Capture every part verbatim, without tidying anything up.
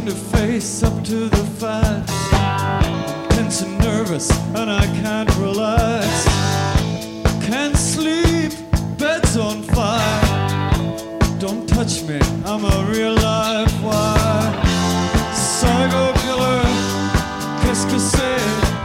to face up to the fight. I'm tense and nervous and I can't relax. Can't sleep, bed's on fire. Don't touch me, I'm a real live wire. Psycho killer, qu'est-ce que c'est?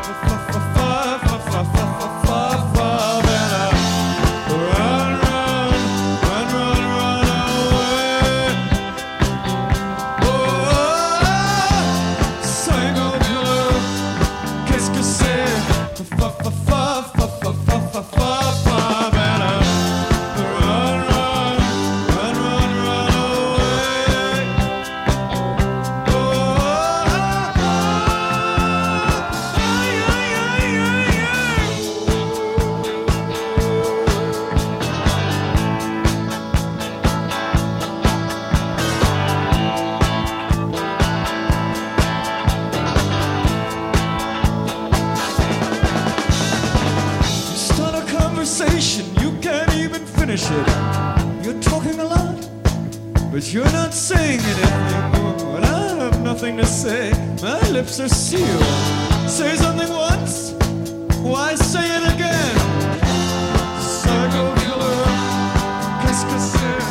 You can't even finish it. You're talking a lot, but you're not saying anything. When I have nothing to say, my lips are sealed. Say something once, why say it again? Psycho killer, qu'est-ce que c'est?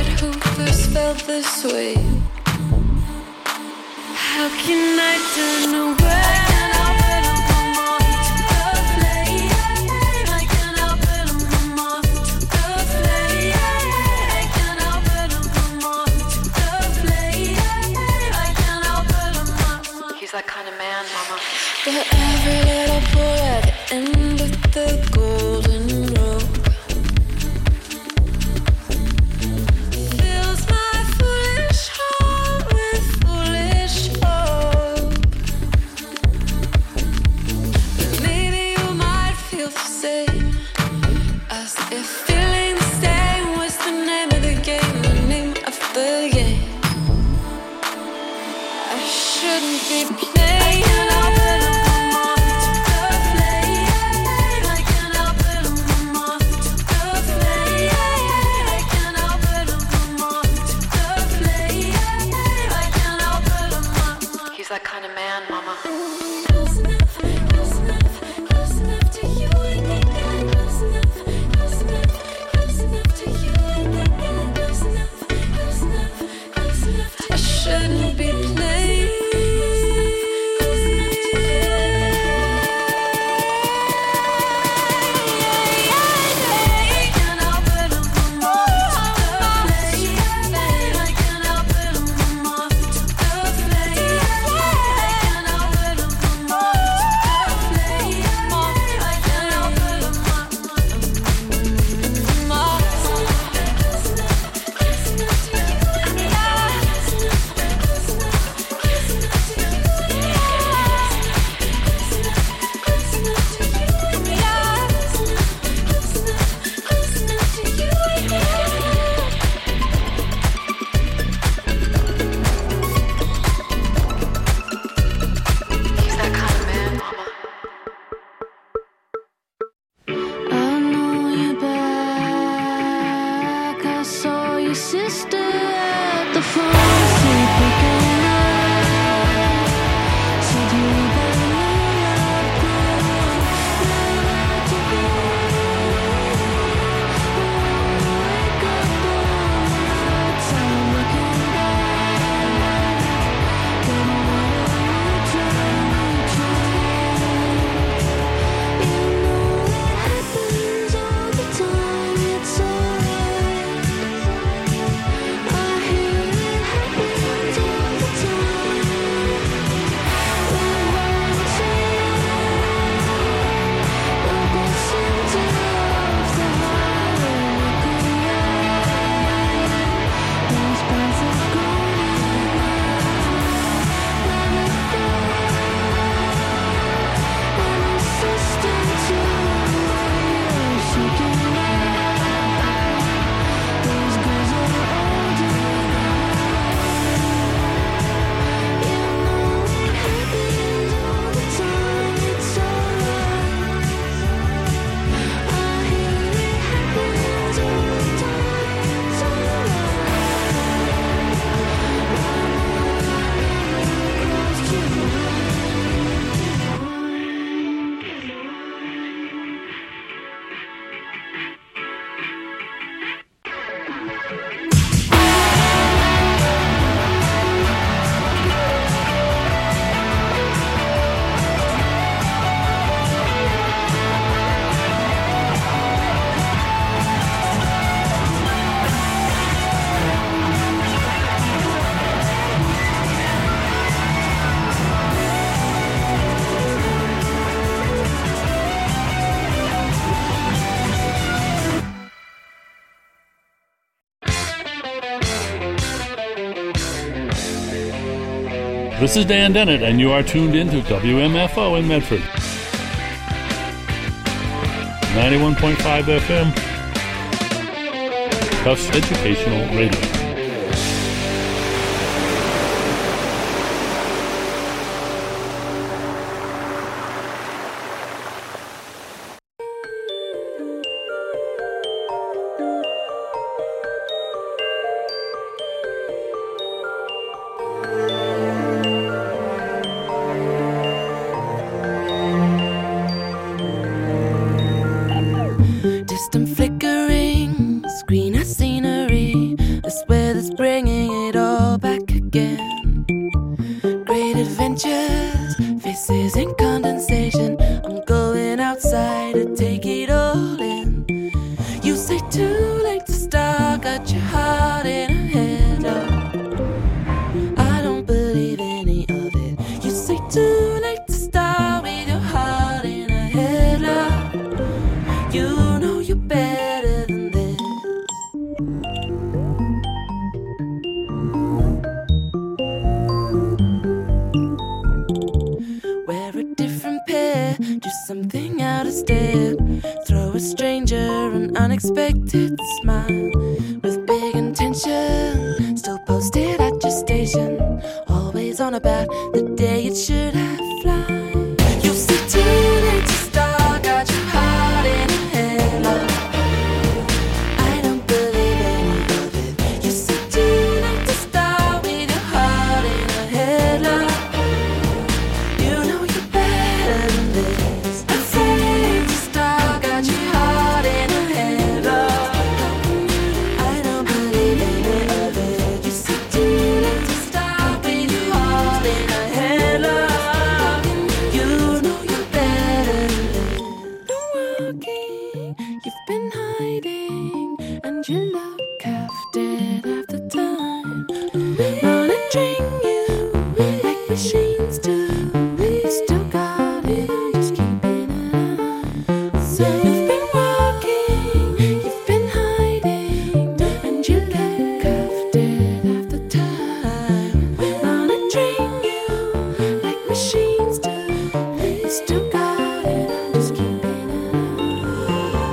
who first felt this way. How can I turn away? That kind of man, mama. But every little boy at the end of the golden road fills my foolish heart with foolish hope. But maybe you might feel the same, as if feeling the same was the name of the game, the name of the game. I shouldn't be playing. He's that kind of man, mama. I shouldn't be playing. This is Dan Dennett, and you are tuned into W M F O in Medford. ninety-one point five F M. Tufts Educational Radio. Distant flickering, screen of scenery, a is bringing it all back again. Great adventures, faces in condensation. I'm going outside to take it all in. You say too late to start, got your heart in a headlock. I don't believe any of it. You say too late to start with your heart in a headlock. You know you're better than this. Wear a different pair, do something out of step. Throw a stranger an unexpected smile. With big intention, still posted at your station. Always on about the day it should have fly. You say too late to start, got your heart in a headlock. I don't believe any of it. You say too late to start with your heart in a headlock. You know you're better than this. I say to start, got your heart in a headlock. I don't believe any of it. You say too late to start with your heart in a headlock. You know you're better than this. Been walking, you've been hiding, and you look half dead half the time. Monitoring you like machines do. You still got it, I'm just keeping an eye. So you've been walking, you've been hiding, and you look half dead half the time. Monitoring you like machines do. You still got it, I'm just keeping an eye.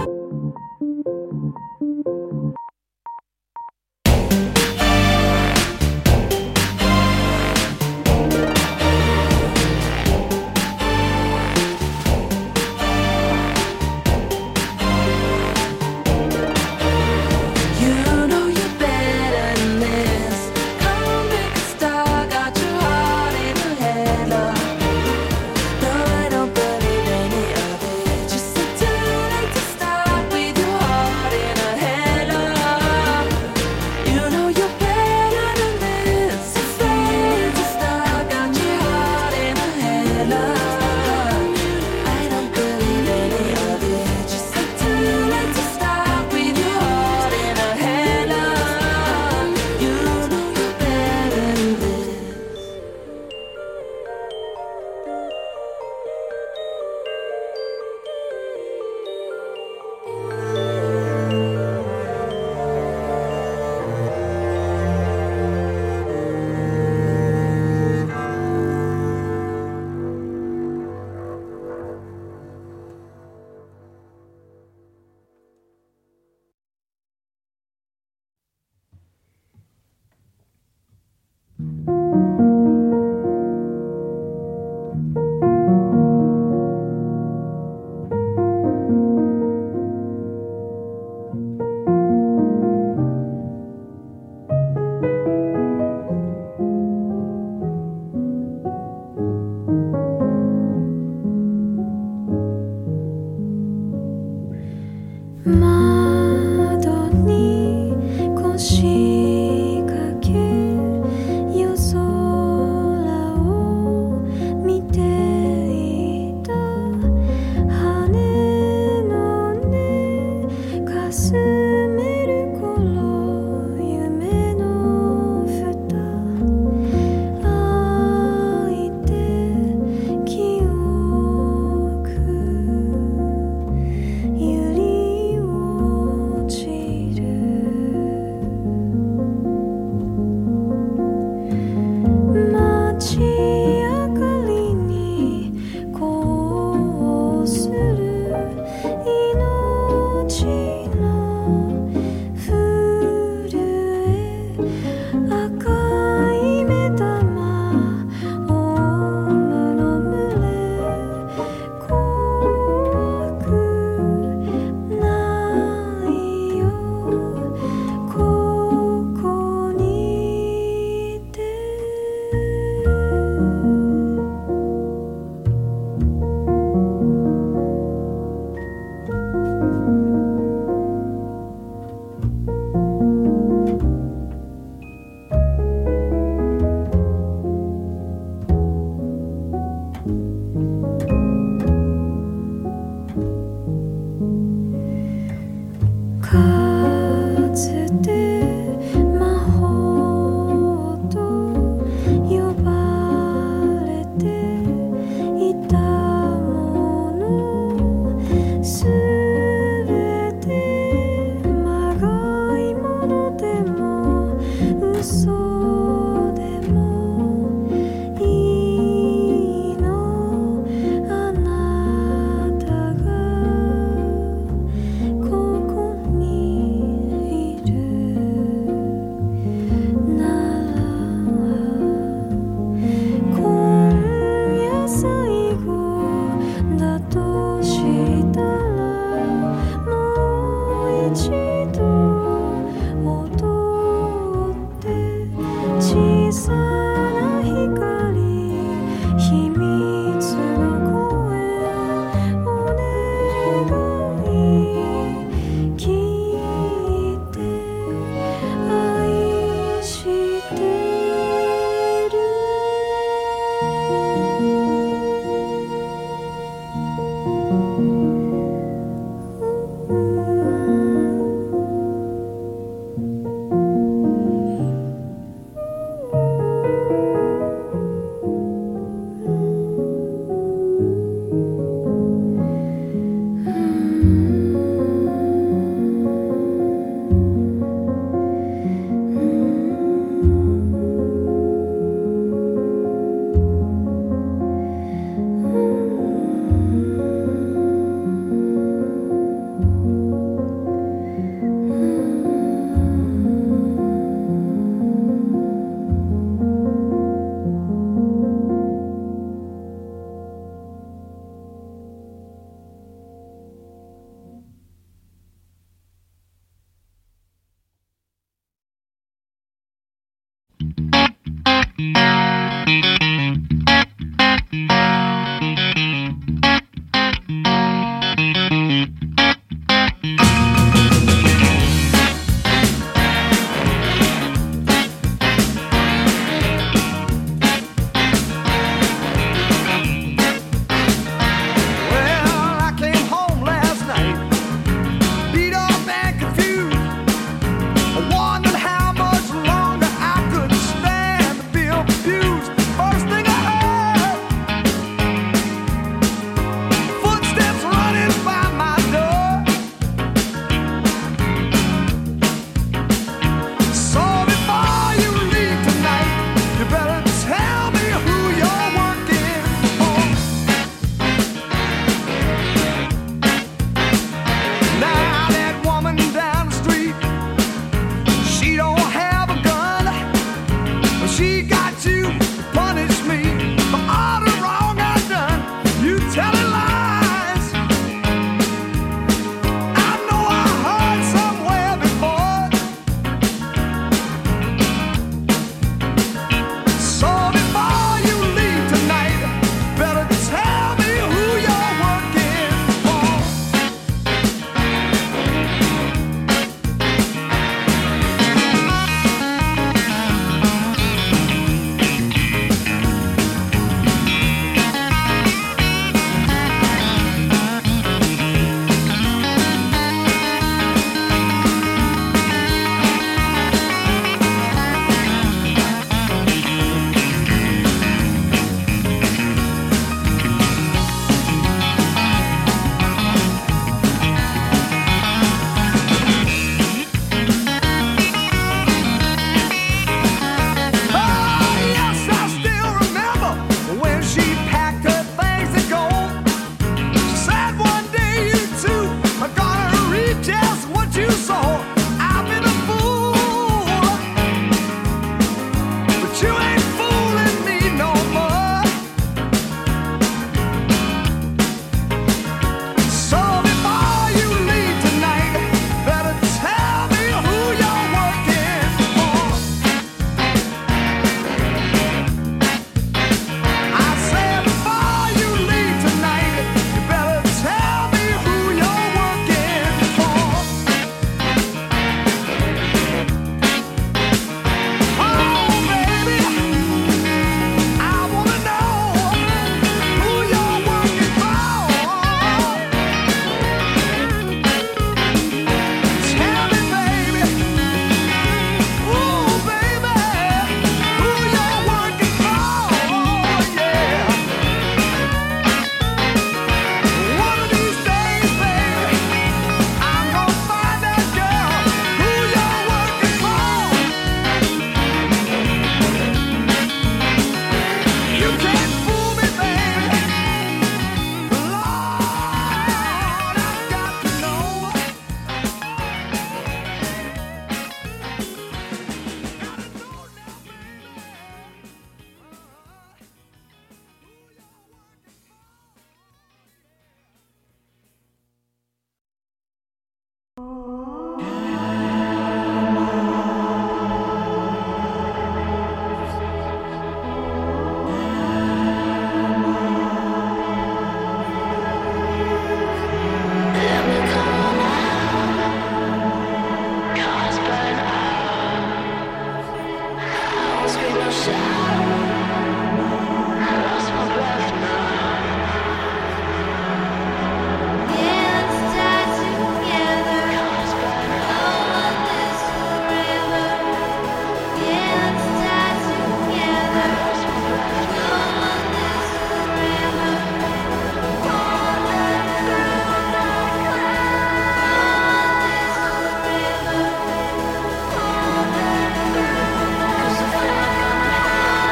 Cause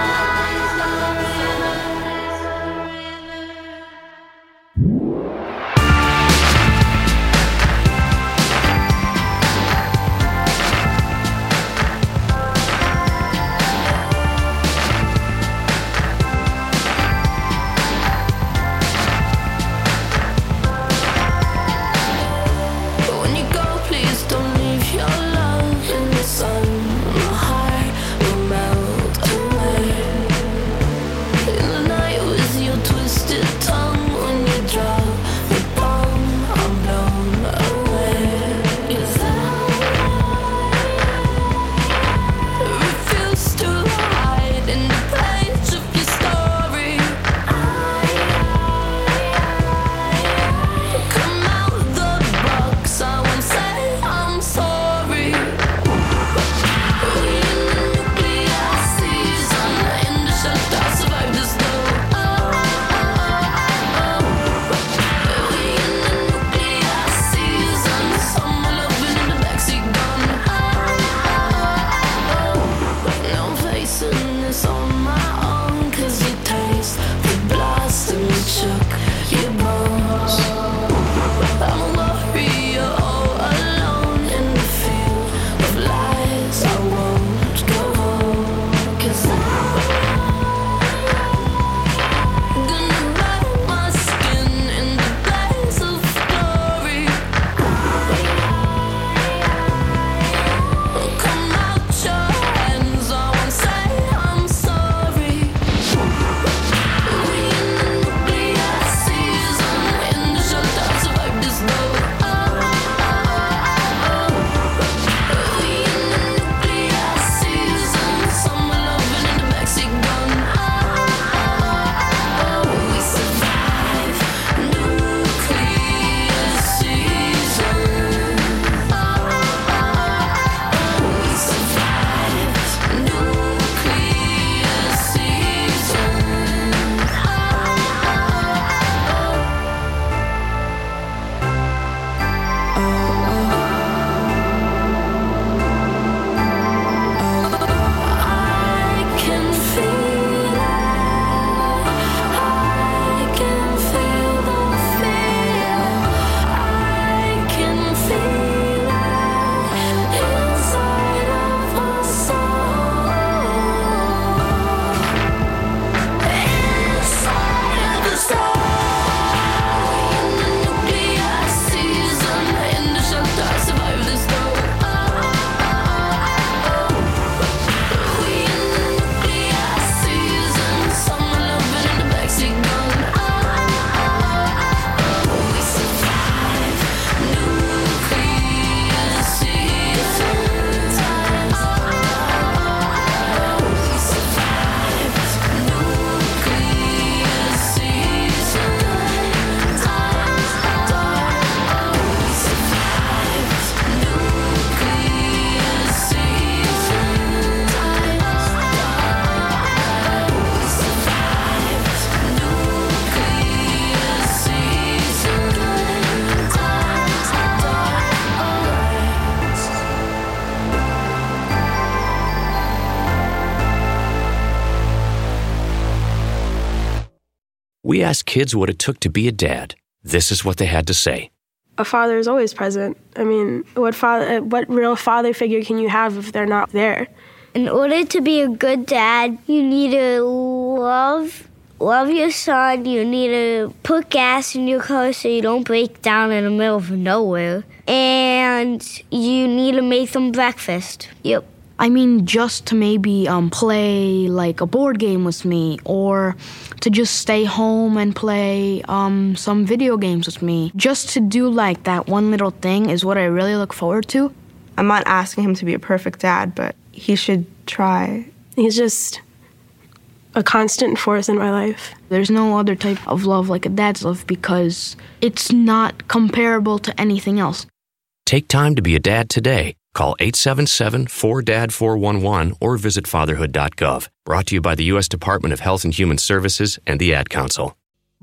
We asked kids what it took to be a dad. This is what they had to say. A father is always present. I mean, what father, what real father figure can you have if they're not there? In order to be a good dad, you need to love love your son. You need to put gas in your car so you don't break down in the middle of nowhere. And you need to make them breakfast. Yep. I mean, just to maybe um, play like a board game with me, or to just stay home and play um, some video games with me. Just to do like that one little thing is what I really look forward to. I'm not asking him to be a perfect dad, but he should try. He's just a constant force in my life. There's no other type of love like a dad's love because it's not comparable to anything else. Take time to be a dad today. Call eight seven seven, four D A D, four one one or visit fatherhood dot gov. Brought to you by the U S Department of Health and Human Services and the Ad Council.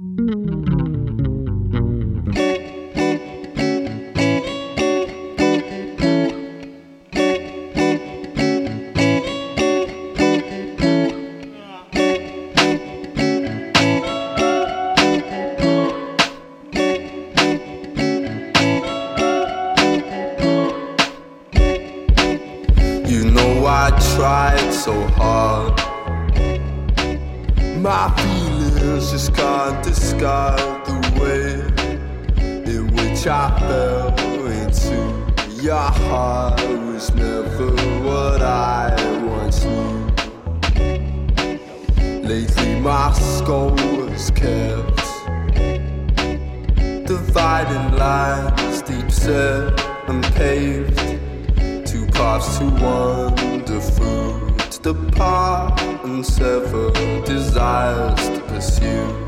Tried so hard. My feelings just can't discard the way in which I fell into your heart. Was never what I once knew. Lately my skull was kept dividing lines, deep set and paved. Two paths to wander through, to depart and sever desires to pursue.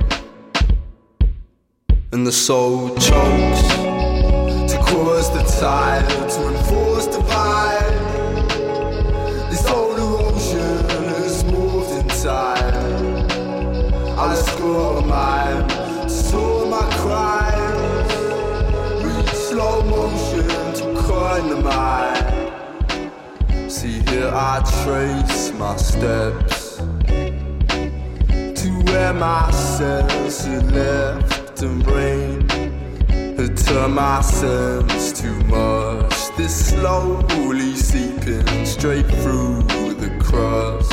And the soul chokes to cause the tide to enforce the vibe. This old erosion is moved in time. I'll score mine, store my crimes. Reach slow motion to coin the mind. See here I trace my steps to where my sense had left and brain had turned my sense to mush. This slowly seeping straight through the crust.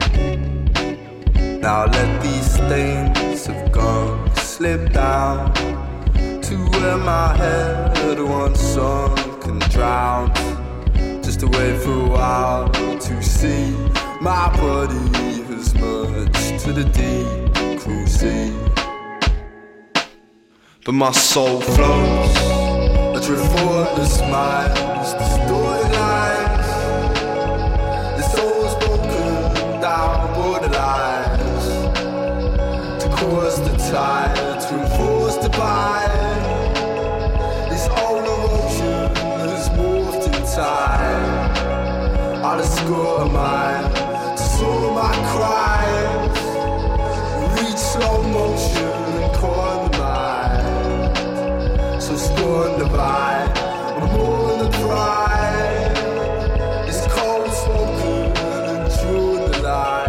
Now let these stains of gunk slip down to where my head once sunk and drowned. Just to wait for a while to see my body has merged to the deep cruel sea. But my soul floats, a effortless minds, distorted lines. The soul's broken down borderlines to cause the tide to enforce the bind. This old erosion has morphed in time. I'll score mine to soar my crimes. Reach slow motion and corner the mind. So scorn the vibe, I'm born the pride. It's cold spoken and true the line.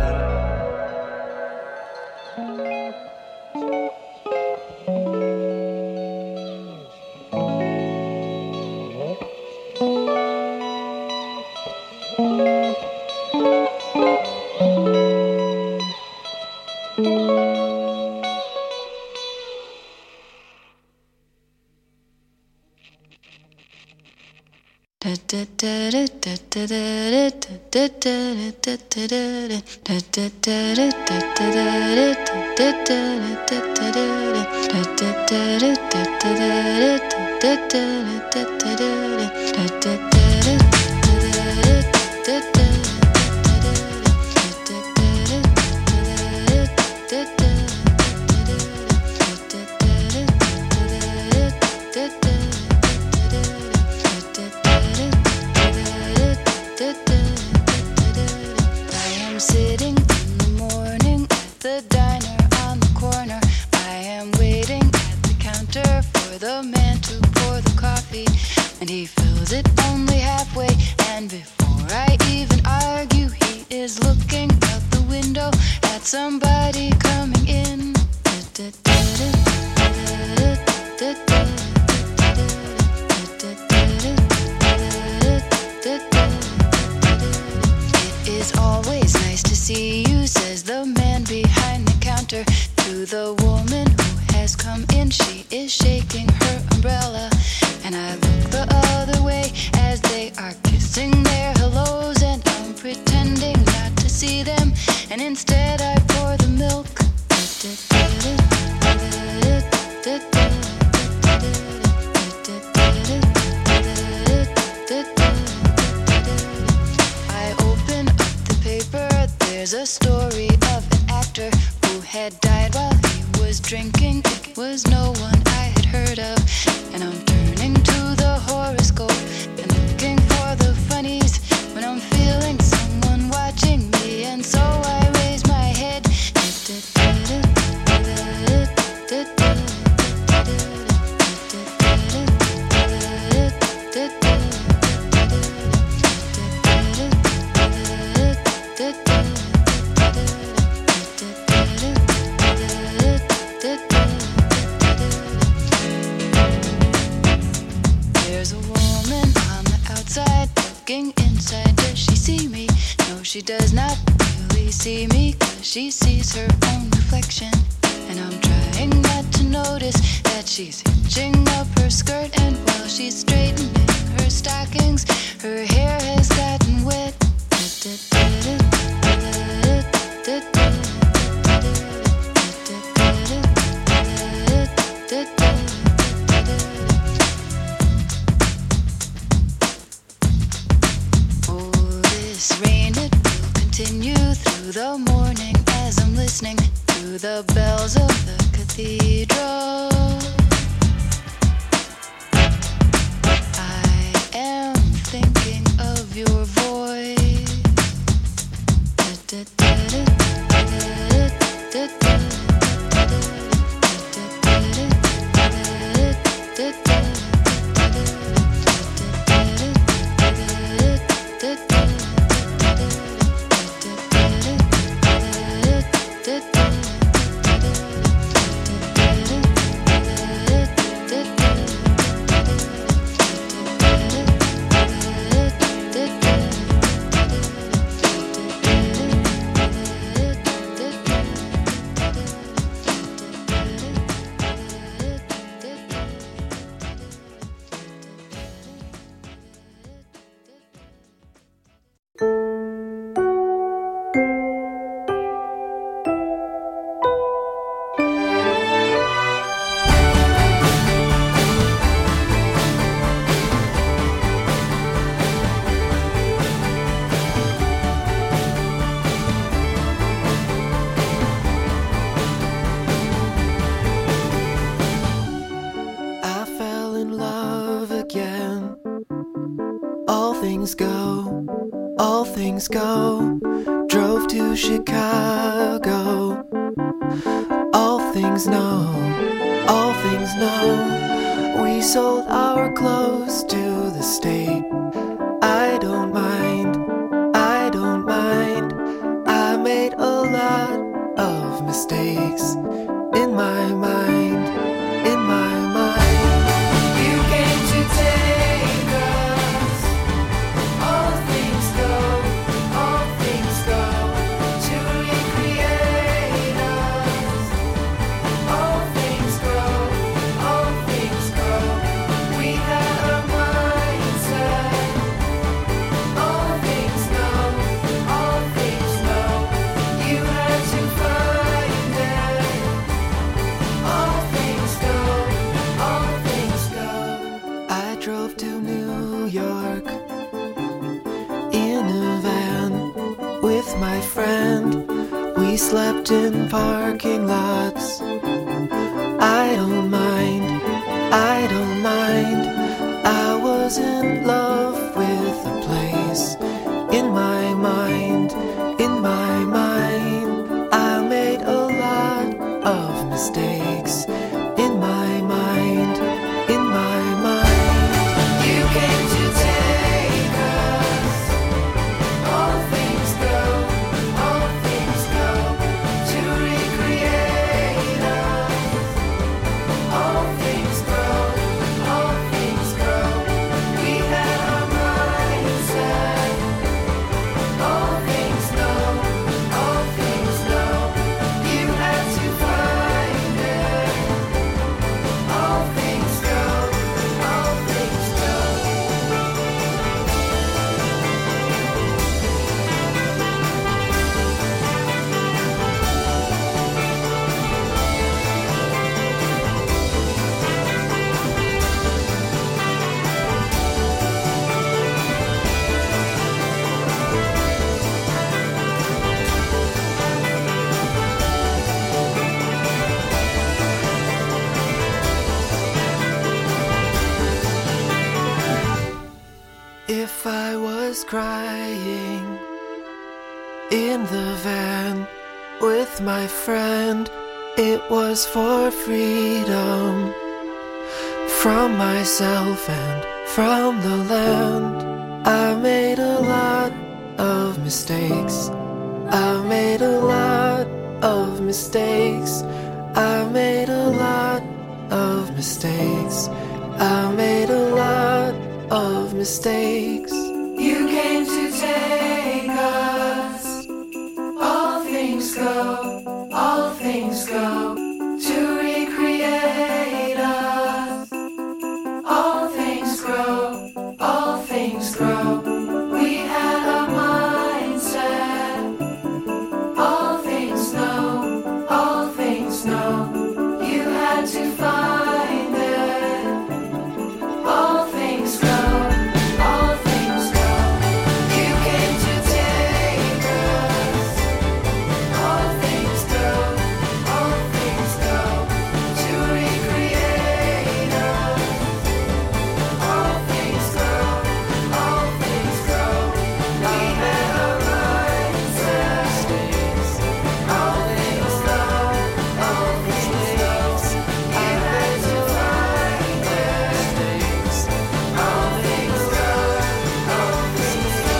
The man to pour the coffee, and he fills it only see you, says the man behind the counter to the woman who has come in. She is shaking her umbrella, and I look the other way as they are kissing their hellos, and I'm pretending not to see them, and instead I pour the milk. I open up the paper, there's a story of an actor who had died while he was drinking. It was no one I had heard of, and I'm turning to the horoscope and looking for the funnies when I'm feeling someone watching me, and so I raise my head. There's a woman on the outside looking inside. Does she see me? No, she does not really see me, 'cause she sees her own reflection. And I'm trying not to notice that she's hitching up her skirt, and while she's straightening her stockings, her hair has gotten wet. Oh, this rain, it will continue through the morning as I'm listening to the bells of the cathedral. I am thinking of your voice. Go, drove to Chicago. All things know, all things know. We sold our clothes to the state. I don't mind, I don't mind. I made a lot of mistakes in my mind, in my mind. You came to take us. All things go. My friend, we slept in parking lots. I don't mind, I don't mind. I was in love with the place. In my mind, in my mind, I made a lot of mistakes. In my mind, in my mind. You came to take us. All things go. To recreate us. crying in the van with my friend. It was for freedom from myself and from the land. I made a lot of mistakes. I made a lot of mistakes. I made a lot of mistakes. I made a lot of mistakes. You came to take us. All things go, all things go to recreate us. All things grow, all things grow. We had a mindset. All things know, all things know. You had to find it. All things go, all things go. You came to take us. All things go, all things go to recreate us. All things grow, all things grow. We had a mindset. All things know, all things know. You had to find it. All things go, all things go.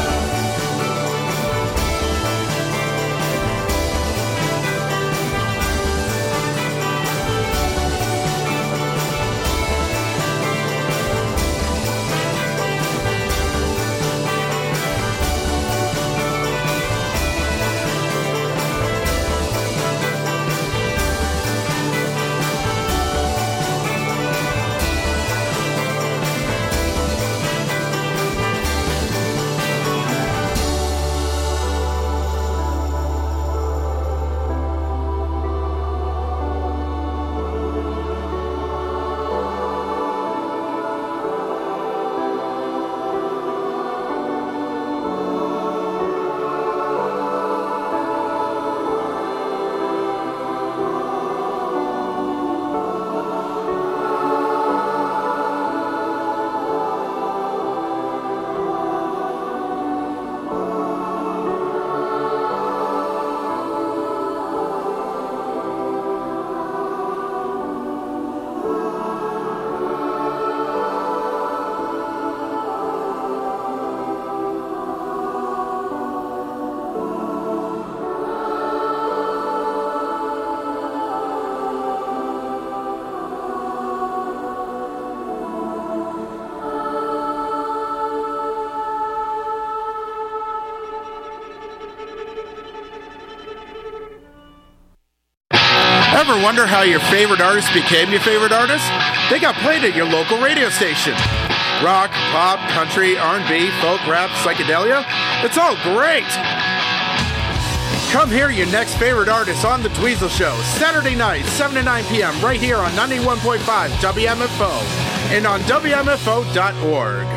Ever wonder how your favorite artist became your favorite artist? They got played at your local radio station. Rock, pop, country, R and B, folk, rap, psychedelia. It's all great. Come hear your next favorite artist on The Dweezil Show, Saturday night, seven to nine p.m. right here on ninety-one point five W M F O and on W M F O dot org.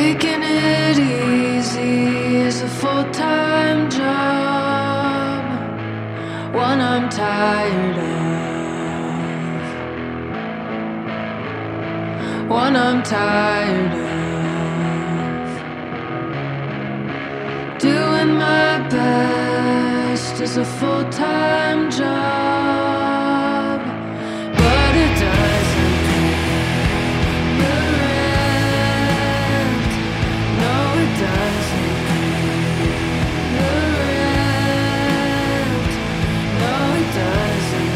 Taking it easy is a full-time job, one I'm tired of, one I'm tired of. Doing my best is a full-time job, but it doesn't pay the rent. No, it doesn't pay the rent. No, it doesn't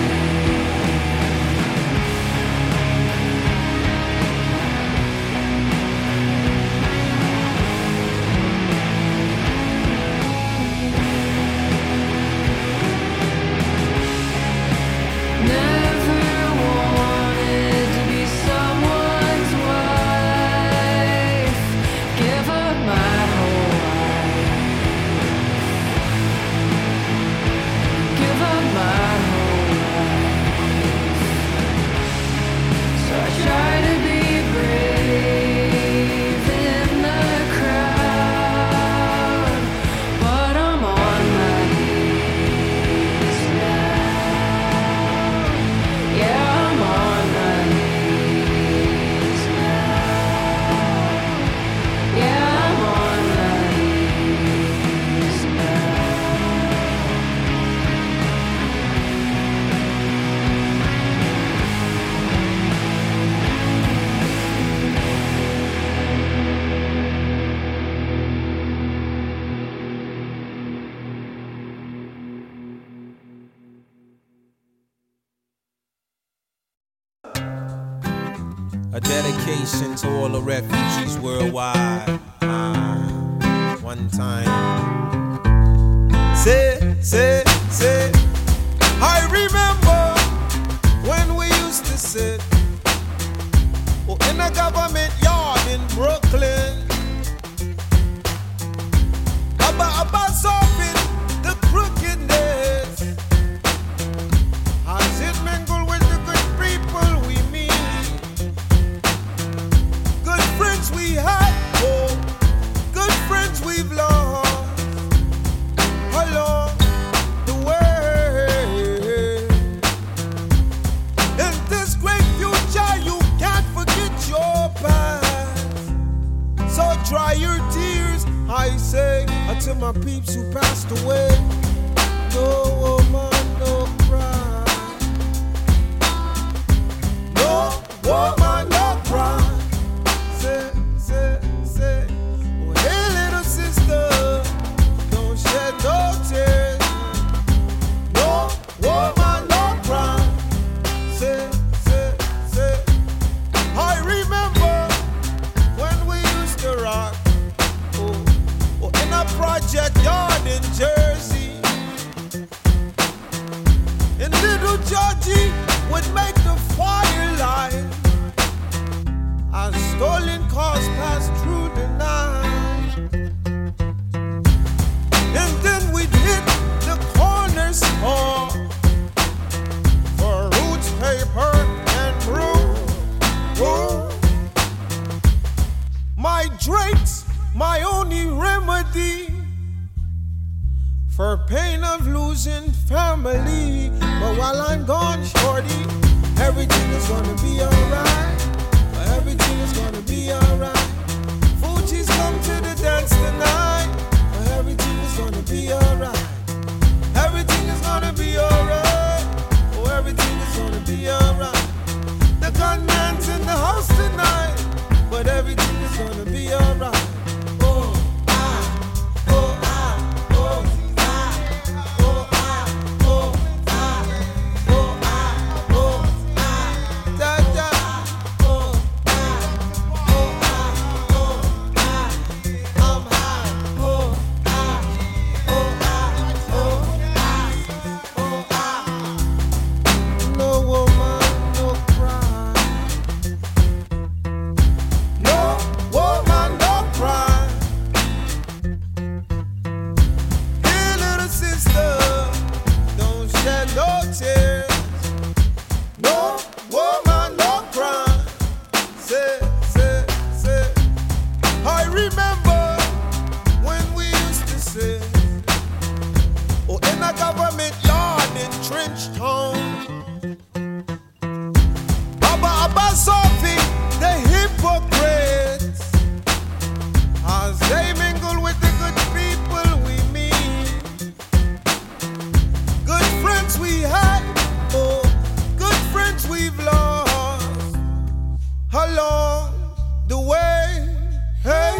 Never wanted to be someone's wife. Give up my whole life. Give up my whole life. So I try to be brave in the crowd, but I'm on my knees now. Yeah, I'm on my knees now. Yeah, I'm on my knees now. A dedication to all the refugees worldwide. Ah, one time. Say, say, say. I remember when we used to sit oh, in a government yard in Brooklyn. About, about solving the crookedness. As it mingle with the good people we meet. Good friends we had, oh, good friends we've lost along the way. In this great future, you can't forget your past. So dry your tears, I say, unto my peeps who passed away. No woman, no cry. No woman, no cry. Say, say, say, oh, hey little sister, don't shed no tears. No woman, no cry. Say, say, say, I remember when we used to rock, oh, oh, in a project yard in Jersey. And little Georgie would make the firelight. As stolen cars passed through the night. And then we'd hit the corner store for roots, paper, and brew. Brew. My drinks, my only remedy for pain of losing family. But while I'm gone, shorty, everything is gonna be alright. Everything is gonna be alright. Fuji's come to the dance tonight. Everything is gonna be alright. Everything is gonna be alright. Oh, everything is gonna be alright. The gunman's in the house tonight, but everything is gonna be alright. Oh, ah, oh, ah, oh, ah, oh, ah, oh, ah, oh, ah, oh, ah, da, da. Georgetown. Abba Abba Sophie, the hypocrites, as they mingle with the good people we meet. Good friends we had, oh, good friends we've lost along the way. Hey,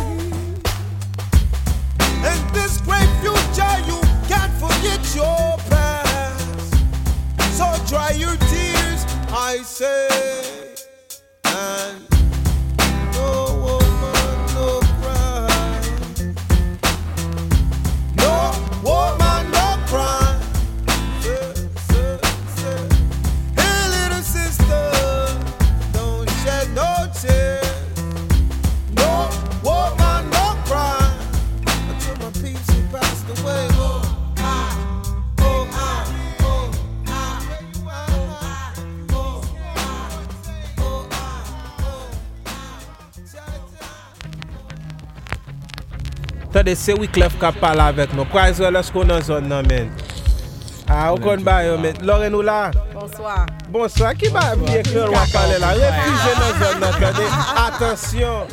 and this great future, you can't forget your past. So dry your tears, I say, and no woman, no cry. No woman, no cry. Say, say, say. Hey, little sister, don't shed no tears. No woman, no cry. Until my peeps he passed away. Oh, ah, oh, ah, oh, ah, oh, ah, oh, ah, oh, ah. Tade se Wyclef ka pale avek nou. Kwa izwe lè sko nan zon nan men. Ah, ou kon ba yo men. Loren ou la? Bonsoir. Bonsoir. Ki ba biye kler wap pale la? Refuze nan zon nan tade. Atensyon.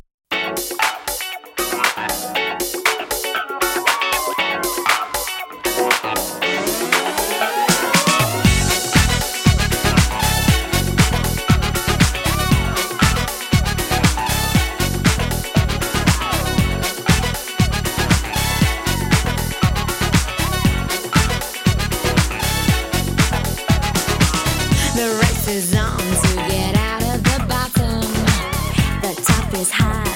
The race is on to get out of the bottom. The top is high.